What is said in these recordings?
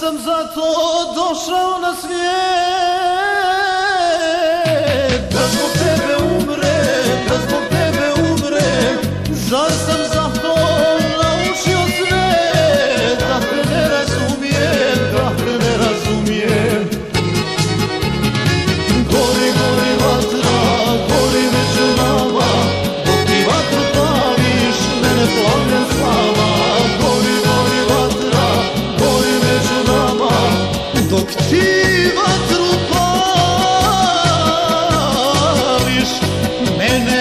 sam zato došao na svijet, da zbog tebe umrem, da zbog tebe umrem. Zar sam zato naučio sve, da te ne razumijem, da te ne razumijem. Gori, gori vatra, gori među nama, dok ti vatru pališ, mene plavljen slava. Gori, gori vatra, gori među nama, dok ti vatru pališ, mene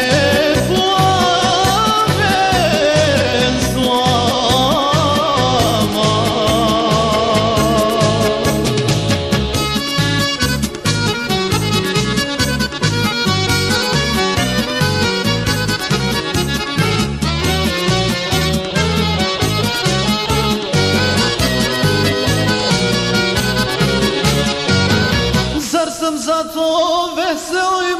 plavljen slava. Zar sam zato veseo i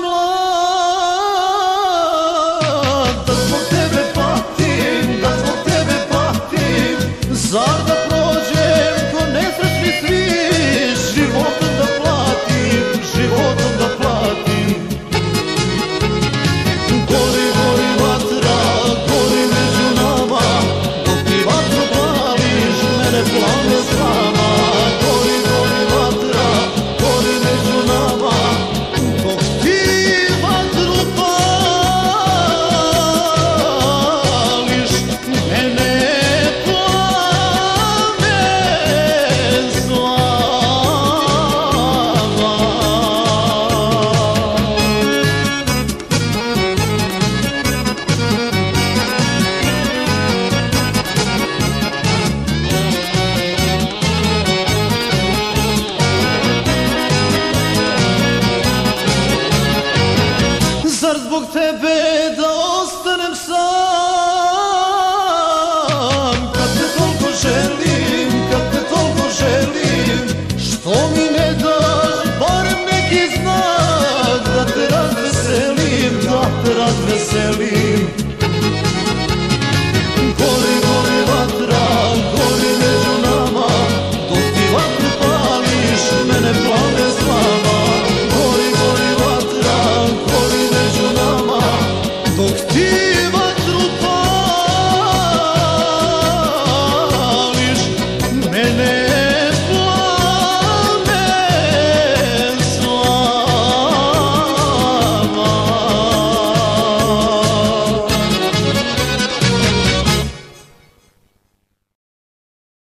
mlad, da zbog tebe patim, da zbog tebe patim. Zar da prođem ko nesrećni svi, životom da platim, životom da platim. Gori, gori vatra, gori među nama, dok ti vatru pališ, mene plavljen slava.